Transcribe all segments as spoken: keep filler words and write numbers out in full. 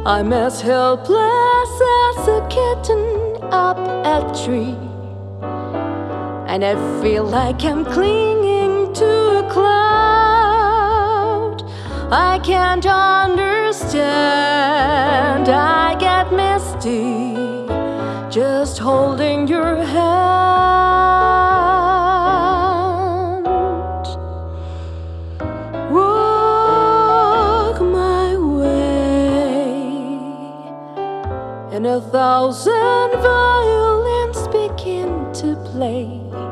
I'm as helpless as a kitten up a tree, and I feel like I'm clinging to a cloud. I can't understand, I get misty just holding your hand. Walk my way, and a thousand violins begin to play.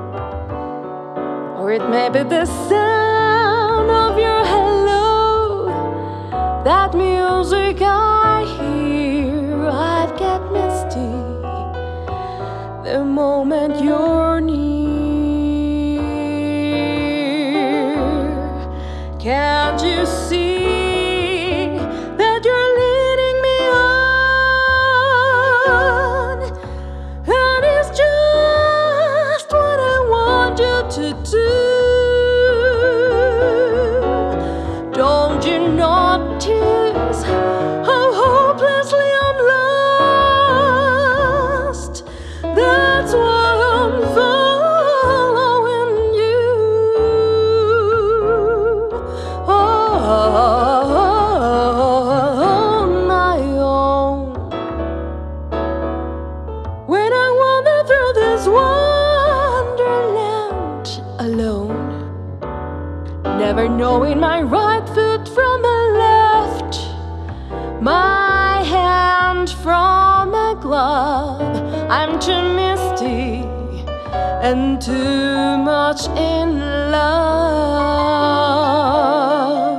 Or it may be the sound of your hello, that music I hear. I get misty the moment you're near. Can't you see that you're leading me on? And it's just what I want you to do. Don't you notice how hopelessly I'm lost? That's why I'm following you. On my own. When I wander through this wonderland alone, never knowing my right foot from my left, my hand from a glove. I'm too misty and too much in love.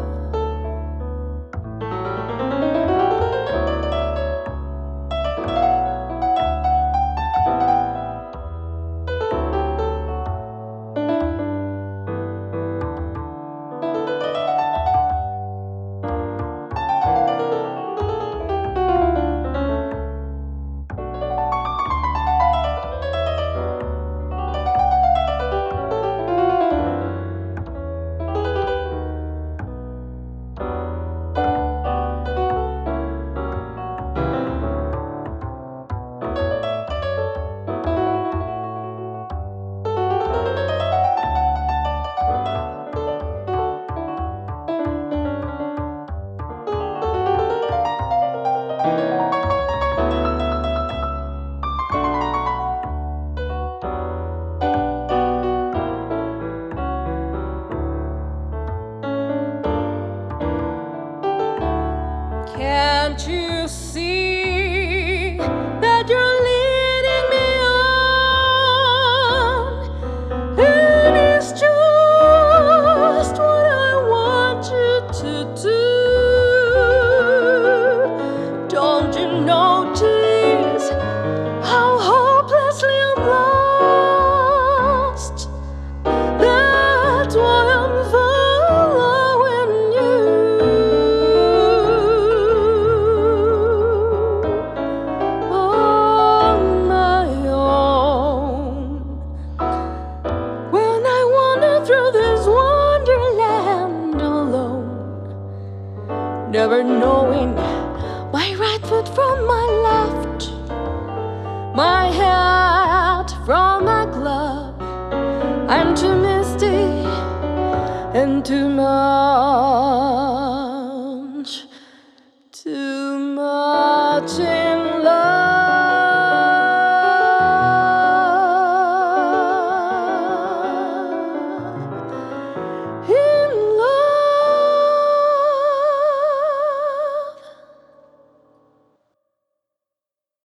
Can't you see that you're leading me on? And it's just what I want you to do. Don't you notice how hopelessly I'm lost? That's why I'm following you. Through this wonderland alone, never knowing my right foot from my left, my hat from my glove. I'm too misty and too much